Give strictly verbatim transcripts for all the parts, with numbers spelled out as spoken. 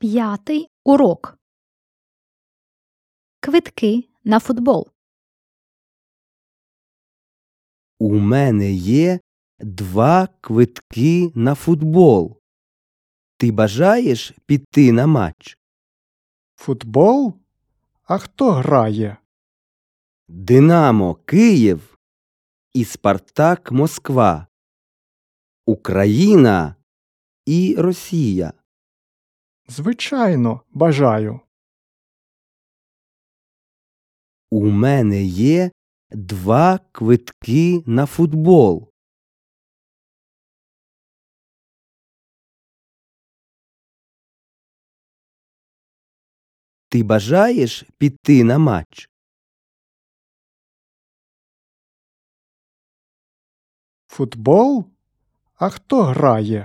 П'ятий урок. Квитки на футбол. У мене є два квитки на футбол. Ти бажаєш піти на матч? Футбол? А хто грає? Динамо Київ і Спартак Москва. Україна і Росія. Звичайно, бажаю. У мене є два квитки на футбол. Ти бажаєш піти на матч? Футбол? А хто грає?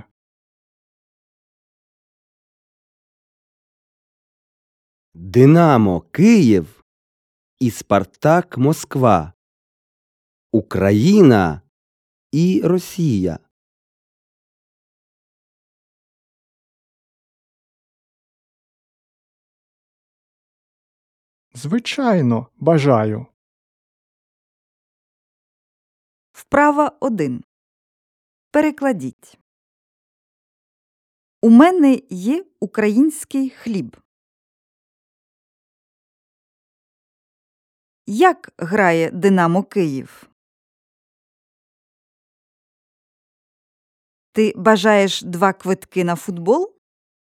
Динамо Київ і Спартак Москва. Україна і Росія. Звичайно, бажаю. Вправа один. Перекладіть. У мене є український хліб. Як грає Динамо Київ? Ти бажаєш два квитки на футбол?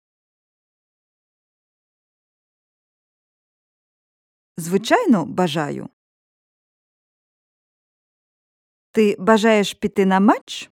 Звичайно, бажаю. Ти бажаєш піти на матч?